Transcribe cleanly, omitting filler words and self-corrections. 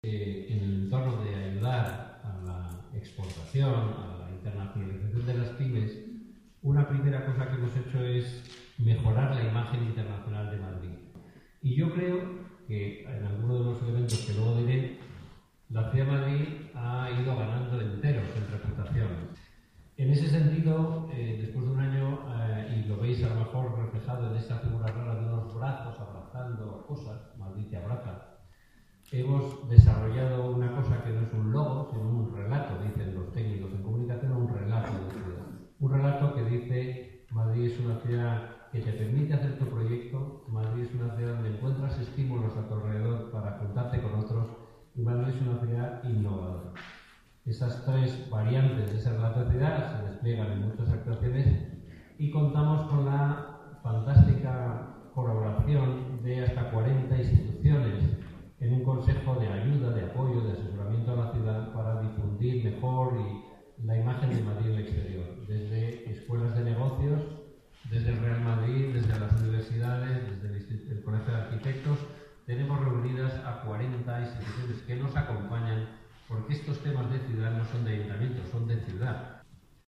En el entorno de ayudar a la exportación, a la internacionalización de las pymes, una primera cosa que hemos hecho es mejorar la imagen internacional de Madrid. Y yo creo que en algunos de los elementos que luego diré, la ciudad de Madrid ha ido ganando enteros en reputación. En ese sentido, después de un año, y lo veis a lo mejor reflejado en esa figura rara de unos brazos abrazando cosas, Madrid te abraza, hemos desarrollado una cosa que no es un logo, sino un relato, dicen los técnicos en comunicación, un relato de ciudad. Un relato que dice: Madrid es una ciudad que te permite hacer tu proyecto, Madrid es una ciudad donde encuentras estímulos a tu alrededor para juntarte con otros, y Madrid es una ciudad innovadora. Esas tres variantes de ese relato de ciudad se despliegan en muchas actuaciones y contamos con la fantástica colaboración de hasta 40 instituciones en un consejo de ayuda, de apoyo, de asesoramiento a la ciudad para difundir mejor la imagen de Madrid en el exterior, desde escuelas de negocios, desde el Real Madrid, desde las universidades, desde el Colegio de Arquitectos. Tenemos reunidas a 40 instituciones que nos acompañan, porque estos temas de ciudad no son de ayuntamiento, son de ciudad.